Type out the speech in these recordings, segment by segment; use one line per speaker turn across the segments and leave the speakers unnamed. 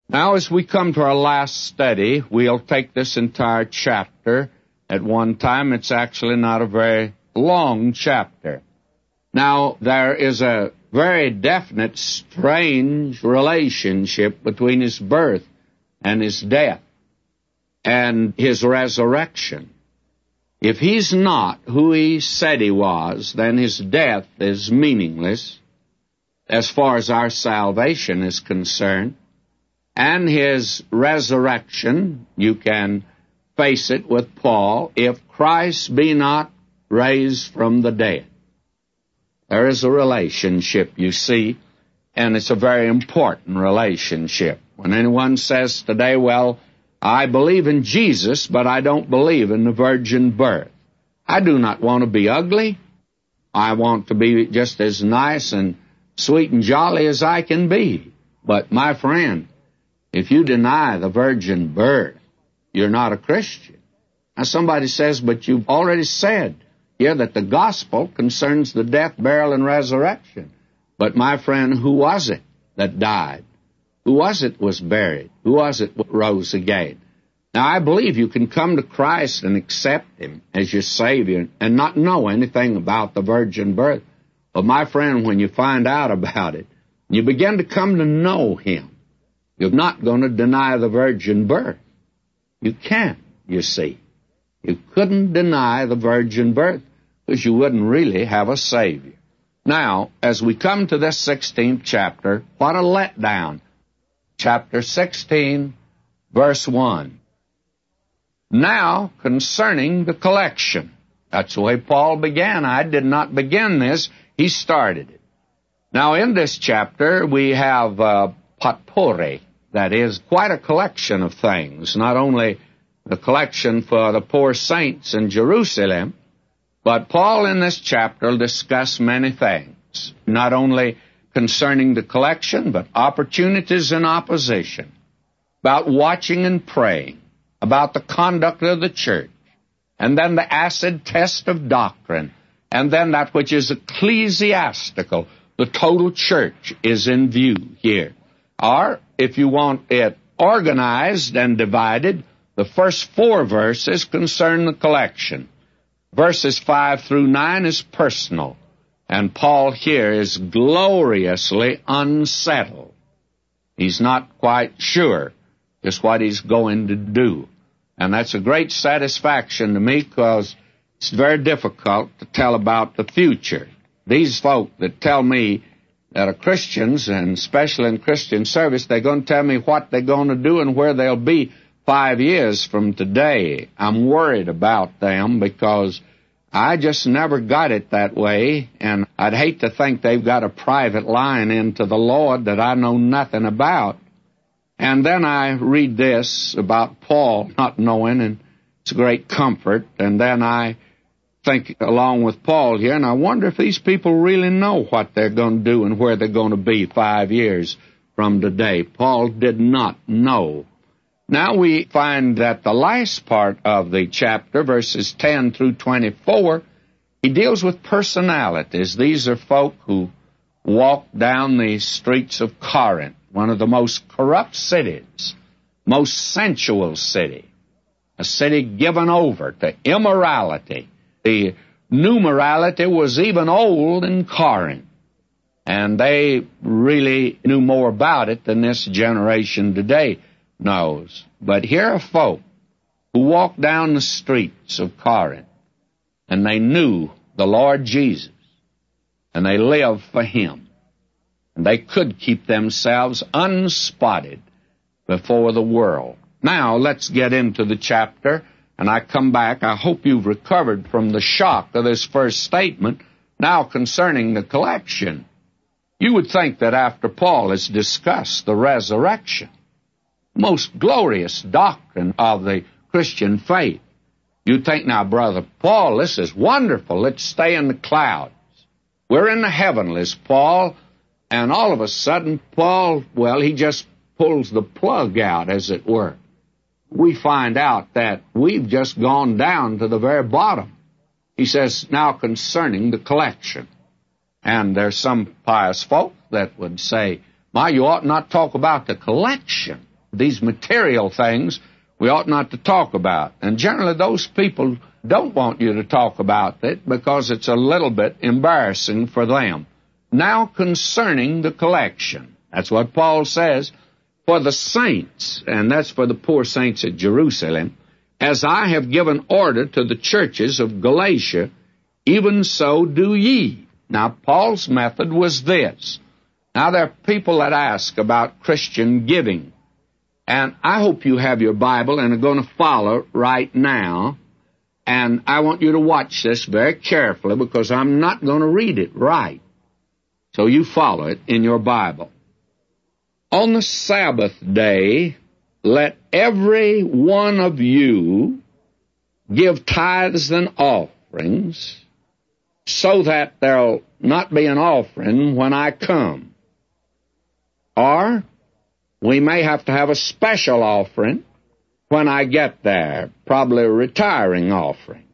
Now, as we come to our last study, we'll take this entire chapter at one time. It's actually not a very long chapter. Now, there is a very definite, strange relationship between his birth and his death and his resurrection. If he's not who he said he was, then his death is meaningless as far as our salvation is concerned. And his resurrection, you can face it with Paul, if Christ be not raised from the dead. There is a relationship, you see, and it's a very important relationship. When anyone says today, well, I believe in Jesus, but I don't believe in the virgin birth. I do not want to be ugly. I want to be just as nice and sweet and jolly as I can be. But, my friend, if you deny the virgin birth, you're not a Christian. Now, somebody says, but you've already said here that the gospel concerns the death, burial, and resurrection. But, my friend, who was it that died? Who was it was buried? Who was it that rose again? Now, I believe you can come to Christ and accept Him as your Savior and not know anything about the virgin birth. But, my friend, when you find out about it, you begin to come to know Him. You're not going to deny the virgin birth. You can't, you see. You couldn't deny the virgin birth because you wouldn't really have a Savior. Now, as we come to this 16th chapter, what a letdown. Chapter 16, verse 1. Now, concerning the collection. That's the way Paul began. I did not begin this. He started it. Now, in this chapter, we have potpourri. That is quite a collection of things. Not only the collection for the poor saints in Jerusalem, but Paul in this chapter will discuss many things. Not only concerning the collection, but opportunities in opposition, about watching and praying, about the conduct of the church, and then the acid test of doctrine, and then that which is ecclesiastical. The total church is in view here. Or, if you want it organized and divided, the first 4 verses concern the collection. Verses 5 through 9 is personal. And Paul here is gloriously unsettled. He's not quite sure just what he's going to do. And that's a great satisfaction to me because it's very difficult to tell about the future. These folk that tell me that are Christians, and especially in Christian service, they're going to tell me what they're going to do and where they'll be 5 years from today. I'm worried about them because I just never got it that way, and I'd hate to think they've got a private line into the Lord that I know nothing about. And then I read this about Paul not knowing, and it's a great comfort. And then I think along with Paul here, and I wonder if these people really know what they're going to do and where they're going to be 5 years from today. Paul did not know. Now we find that the last part of the chapter, verses 10 through 24, he deals with personalities. These are folk who walk down the streets of Corinth, one of the most corrupt cities, most sensual city, a city given over to immorality. The new morality was even old in Corinth, and they really knew more about it than this generation today knows. But here are folk who walked down the streets of Corinth, and they knew the Lord Jesus, and they lived for Him, and they could keep themselves unspotted before the world. Now, let's get into the chapter, and I come back. I hope you've recovered from the shock of this first statement. Now, concerning the collection, you would think that after Paul has discussed the resurrection, most glorious doctrine of the Christian faith, you'd think, now, Brother Paul, this is wonderful. Let's stay in the clouds. We're in the heavenlies, Paul. And all of a sudden, Paul, well, he just pulls the plug out, as it were. We find out that we've just gone down to the very bottom. He says, now concerning the collection. And there's some pious folk that would say, you ought not talk about the collection. these material things we ought not to talk about. And generally those people don't want you to talk about it because it's a little bit embarrassing for them. Now concerning the collection, that's what Paul says, for the saints, and that's for the poor saints at Jerusalem, as I have given order to the churches of Galatia, even so do ye. Now, Paul's method was this. Now, there are people that ask about Christian giving, and I hope you have your Bible and are going to follow right now, and I want you to watch this very carefully because I'm not going to read it right. So you follow it in your Bible. On the Sabbath day, let every one of you give tithes and offerings, so that there'll not be an offering when I come. Or we may have to have a special offering when I get there, probably a retiring offering.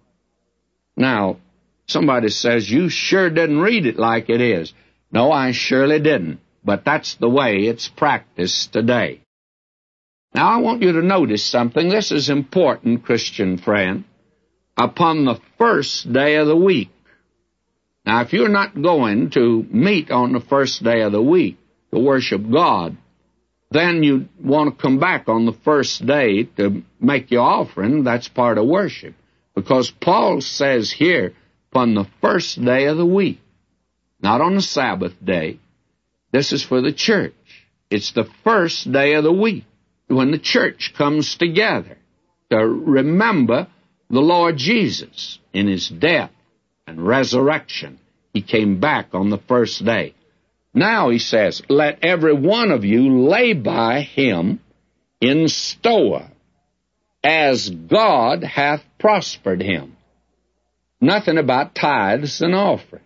Now, somebody says, you sure didn't read it like it is. No, I surely didn't, but that's the way it's practiced today. Now, I want you to notice something. This is important, Christian friend. Upon the first day of the week. Now, if you're not going to meet on the first day of the week to worship God, then you want to come back on the first day to make your offering. That's part of worship. Because Paul says here, upon the first day of the week, not on the Sabbath day. This is for the church. It's the first day of the week when the church comes together to remember the Lord Jesus in His death and resurrection. He came back on the first day. Now, he says, let every one of you lay by him in store, as God hath prospered him. Nothing about tithes and offerings,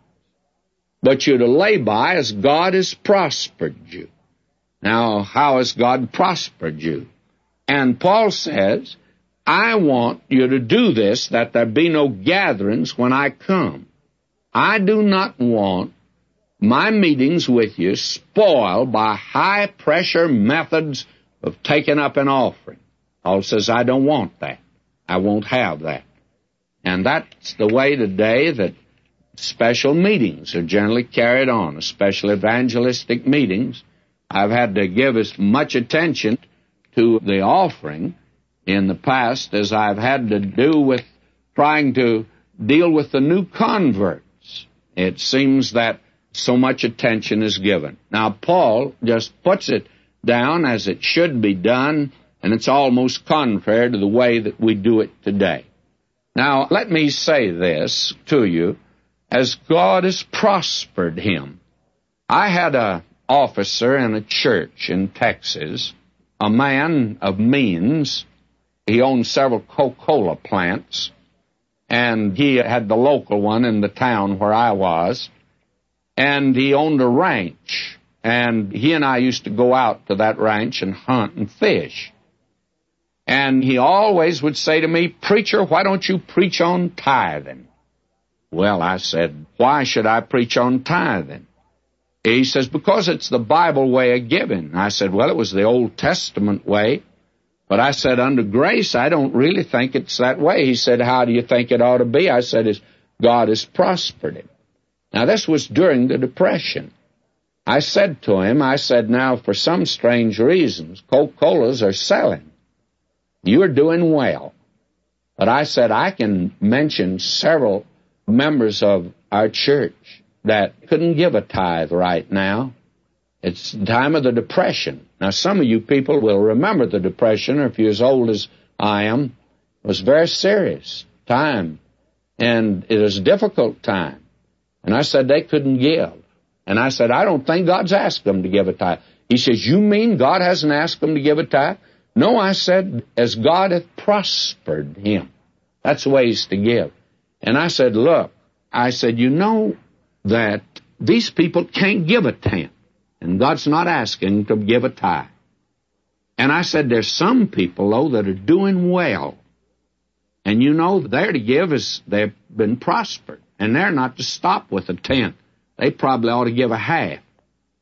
but you're to lay by as God has prospered you. Now, how has God prospered you? And Paul says, I want you to do this, that there be no gatherings when I come. I do not want my meetings with you spoiled by high-pressure methods of taking up an offering. Paul says, I don't want that. I won't have that. And that's the way today that special meetings are generally carried on, especially evangelistic meetings. I've had to give as much attention to the offering in the past as I've had to do with trying to deal with the new converts. It seems that so much attention is given. Now, Paul just puts it down as it should be done, and it's almost contrary to the way that we do it today. Now, let me say this to you, as God has prospered him. I had an officer in a church in Texas, a man of means. He owned several Coca-Cola plants, and he had the local one in the town where I was, and he owned a ranch, and he and I used to go out to that ranch and hunt and fish. And he always would say to me, Preacher, why don't you preach on tithing? Well, I said, why should I preach on tithing? He says, because it's the Bible way of giving. I said, well, it was the Old Testament way. But I said, under grace, I don't really think it's that way. He said, how do you think it ought to be? I said, God has prospered it. Now, this was during the Depression. I said to him, now, for some strange reasons, Coca-Colas are selling. You're doing well. But I said, I can mention several members of our church that couldn't give a tithe right now. It's the time of the Depression. Now, some of you people will remember the Depression, or if you're as old as I am, it was a very serious time, and it was a difficult time. And I said they couldn't give. And I said, I don't think God's asked them to give a tithe. He says, you mean God hasn't asked them to give a tithe? No, I said, as God hath prospered him. That's the way he's to give. And I said, look, you know that these people can't give a tenth, and God's not asking to give a tithe. And I said, there's some people, though, that are doing well. And you know, they're to give as they've been prospered. And they're not to stop with a tenth. They probably ought to give a half.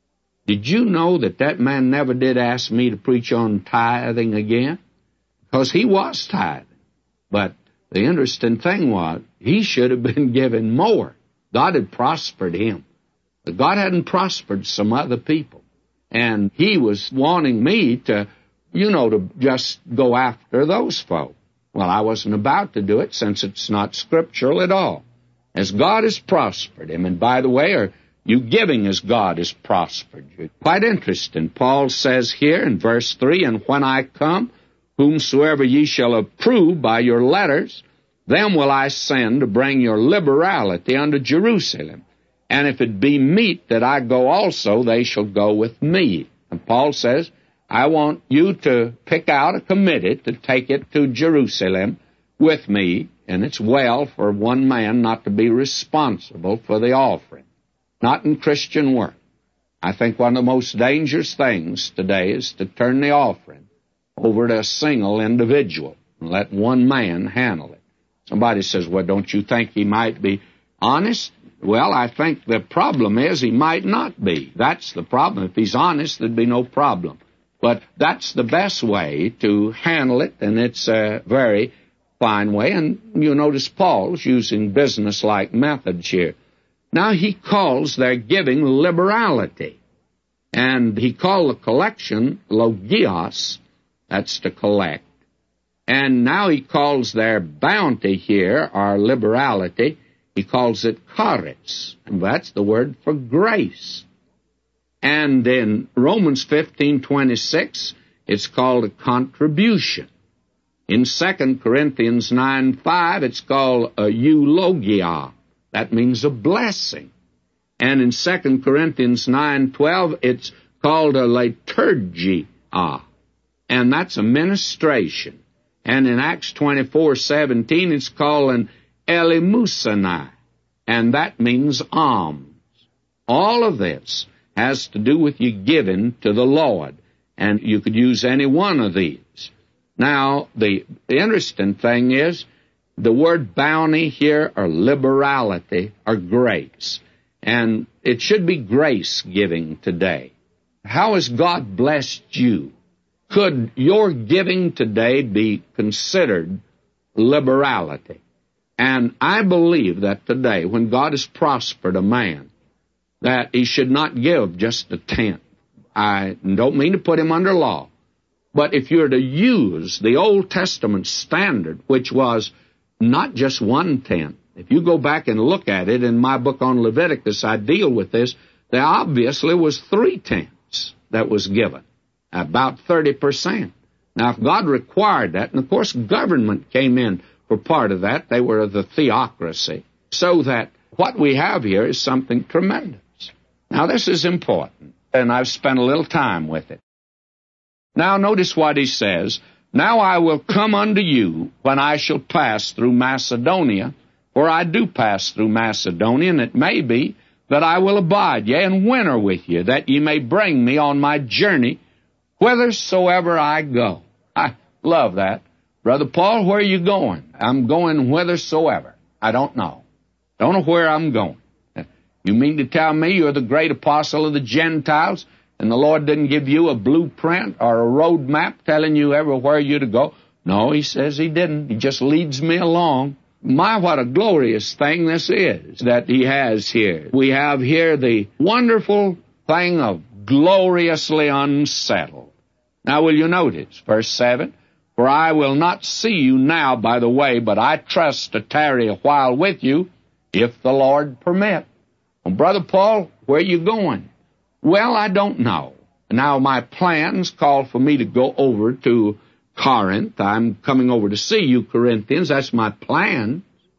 Did you know that that man never did ask me to preach on tithing again? Because he was tithing. But the interesting thing was, he should have been given more. God had prospered him. But God hadn't prospered some other people. And he was wanting me to, to just go after those folk. Well, I wasn't about to do it since it's not scriptural at all. As God has prospered him, and by the way, are you giving as God has prospered you? Quite interesting. Paul says here in verse 3, "And when I come, whomsoever ye shall approve by your letters, them will I send to bring your liberality unto Jerusalem. And if it be meet that I go also, they shall go with me." And Paul says, I want you to pick out a committee to take it to Jerusalem with me, and it's well for one man not to be responsible for the offering. Not in Christian work. I think one of the most dangerous things today is to turn the offering over to a single individual and let one man handle it. Somebody says, well, don't you think he might be honest? Well, I think the problem is he might not be. That's the problem. If he's honest, there'd be no problem. But that's the best way to handle it, and it's a very fine way. And you notice Paul's using business-like methods here. Now he calls their giving liberality. And he called the collection logios, that's to collect. And now he calls their bounty here, or liberality, he calls it charis, and that's the word for grace. And in Romans 15:26, it's called a contribution. In 2 Corinthians 9:5, it's called a eulogia. That means a blessing. And in 2 Corinthians 9:12, it's called a liturgia, and that's a ministration. And in Acts 24:17, it's called an eleemosynai, and that means alms. All of this has to do with you giving to the Lord, and you could use any one of these. Now, the interesting thing is, the word bounty here, or liberality, or grace, and it should be grace giving today. How has God blessed you? Could your giving today be considered liberality? And I believe that today, when God has prospered a man, that he should not give just a tenth. I don't mean to put him under law, but if you're to use the Old Testament standard, which was not just 1/10, if you go back and look at it, in my book on Leviticus, I deal with this, there obviously was 3/10 that was given, about 30%. Now, if God required that, and of course government came in for part of that, they were the theocracy, so that what we have here is something tremendous. Now, this is important, and I've spent a little time with it. Now, notice what he says. Now I will come unto you when I shall pass through Macedonia, for I do pass through Macedonia, and it may be that I will abide, yea, and winter with you, that ye may bring me on my journey whithersoever I go. I love that. Brother Paul, where are you going? I'm going whithersoever. I don't know. Don't know where I'm going. You mean to tell me you're the great apostle of the Gentiles, and the Lord didn't give you a blueprint or a road map telling you everywhere you're to go? No, he says he didn't. He just leads me along. My, what a glorious thing this is that he has here. We have here the wonderful thing of gloriously unsettled. Now, will you notice, verse 7, for I will not see you now by the way, but I trust to tarry a while with you, if the Lord permit. Well, Brother Paul, where are you going? Well, I don't know. Now, my plans call for me to go over to Corinth. I'm coming over to see you, Corinthians. That's my plan.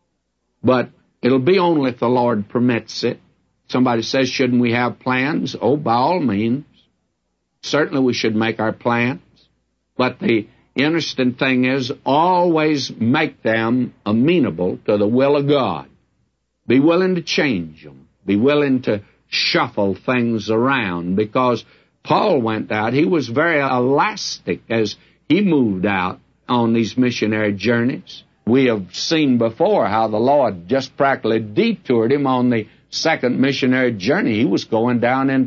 But it'll be only if the Lord permits it. Somebody says, shouldn't we have plans? Oh, by all means. Certainly we should make our plans. But the interesting thing is, always make them amenable to the will of God. Be willing to change them. Be willing to shuffle things around, because Paul went out. He was very elastic as he moved out on these missionary journeys. We have seen before how the Lord just practically detoured him on the second missionary journey. He was going down into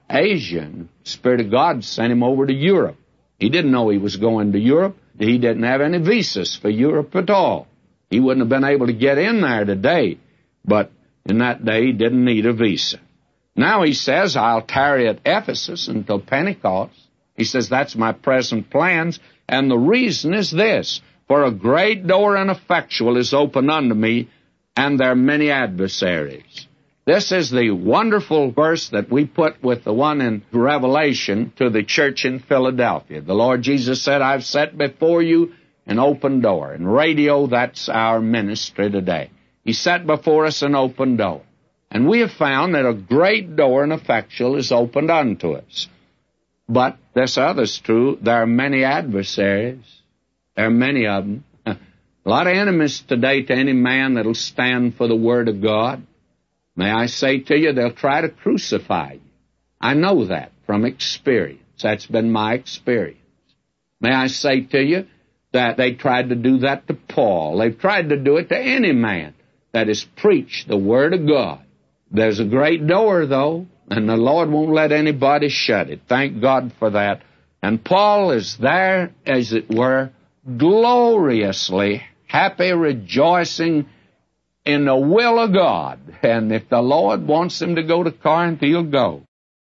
Asia, and the Spirit of God sent him over to Europe. He didn't know he was going to Europe. He didn't have any visas for Europe at all. He wouldn't have been able to get in there today, but in that day he didn't need a visa. Now he says, I'll tarry at Ephesus until Pentecost. He says, that's my present plans, and the reason is this: for a great door and effectual is opened unto me, and there are many adversaries. This is the wonderful verse that we put with the one in Revelation to the church in Philadelphia. The Lord Jesus said, I've set before you an open door. In radio, that's our ministry today. He set before us an open door. And we have found that a great door and effectual is opened unto us. But this other's true. There are many adversaries. There are many of them. A lot of enemies today to any man that'll stand for the Word of God. May I say to you, they'll try to crucify you. I know that from experience. That's been my experience. May I say to you that they tried to do that to Paul. They've tried to do it to any man that has preached the Word of God. There's a great door, though, and the Lord won't let anybody shut it. Thank God for that. And Paul is there, as it were, gloriously happy, rejoicing in the will of God. And if the Lord wants him to go to Corinth, he'll go.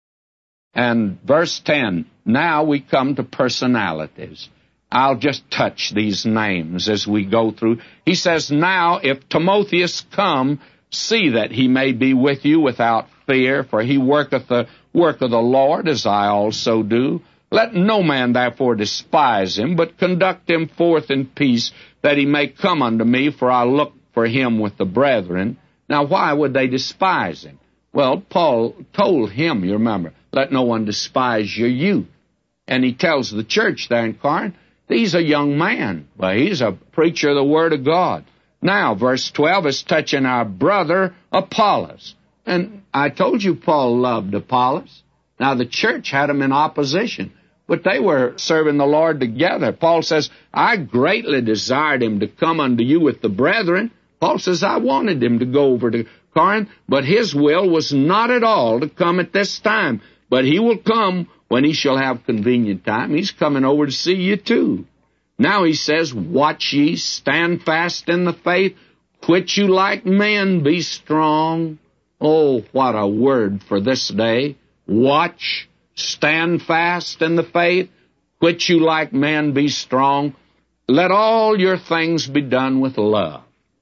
And verse 10, now we come to personalities. I'll just touch these names as we go through. He says, now if Timotheus come, see that he may be with you without fear, for he worketh the work of the Lord, as I also do. Let no man therefore despise him, but conduct him forth in peace, that he may come unto me, for I look for him with the brethren. Now, why would they despise him? Well, Paul told him, you remember, let no one despise your youth. And he tells the church there in Corinth, he's a young man, but he's a preacher of the Word of God. Now, verse 12 is touching our brother Apollos. And I told you Paul loved Apollos. Now, the church had him in opposition, but they were serving the Lord together. Paul says, I greatly desired him to come unto you with the brethren. Paul says, I wanted him to go over to Corinth, but his will was not at all to come at this time. But he will come when he shall have convenient time. He's coming over to see you too. Now he says, watch ye, stand fast in the faith, quit you like men, be strong. Oh, what a word for this day. Watch, stand fast in the faith, quit you like men, be strong. Let all your things be done with love.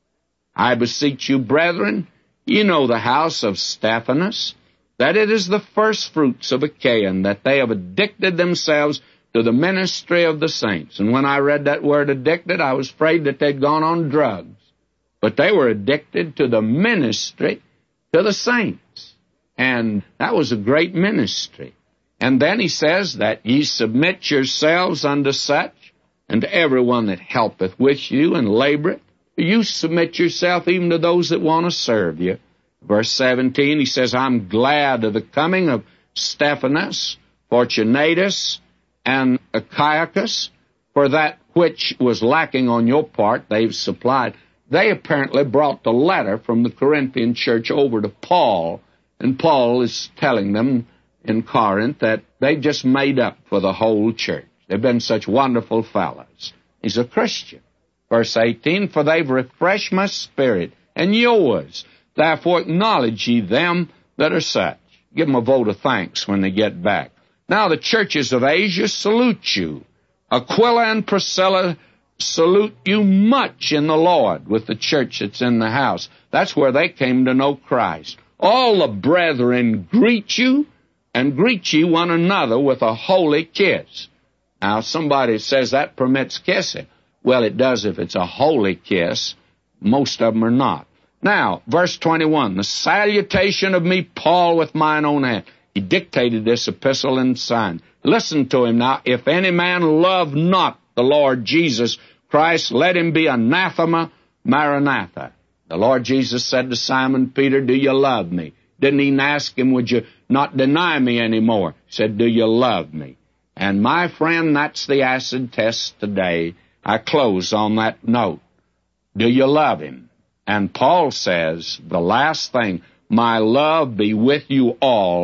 I beseech you, brethren, you know the house of Stephanas, that it is the first fruits of Achaia, and that they have addicted themselves to the ministry of the saints. And when I read that word addicted, I was afraid that they'd gone on drugs. But they were addicted to the ministry to the saints. And that was a great ministry. And then he says that ye submit yourselves unto such, and to everyone that helpeth with you and laboreth. You submit yourself even to those that want to serve you. Verse 17, he says, I'm glad of the coming of Stephanas, Fortunatus, and Achaicus, for that which was lacking on your part they've supplied. They apparently brought the letter from the Corinthian church over to Paul, and Paul is telling them in Corinth that they just made up for the whole church. They've been such wonderful fellows. He's a Christian. Verse 18, for they've refreshed my spirit and yours. Therefore acknowledge ye them that are such. Give them a vote of thanks when they get back. Now the churches of Asia salute you. Aquila and Priscilla salute you much in the Lord, with the church that's in the house. That's where they came to know Christ. All the brethren greet you, and greet ye one another with a holy kiss. Now somebody says that permits kissing. Well, it does if it's a holy kiss. Most of them are not. Now, verse 21, the salutation of me, Paul, with mine own hand. He dictated this epistle and signed. Listen to him now. If any man love not the Lord Jesus Christ, let him be anathema, maranatha. The Lord Jesus said to Simon Peter, do you love me? Didn't he ask him, would you not deny me anymore? He said, do you love me? And my friend, that's the acid test today. I close on that note. Do you love him? And Paul says, the last thing, my love be with you all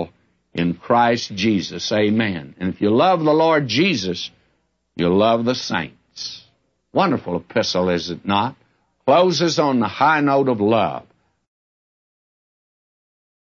in Christ Jesus. Amen. And if you love the Lord Jesus, you'll love the saints. Wonderful epistle, is it not? Closes on the high note of love.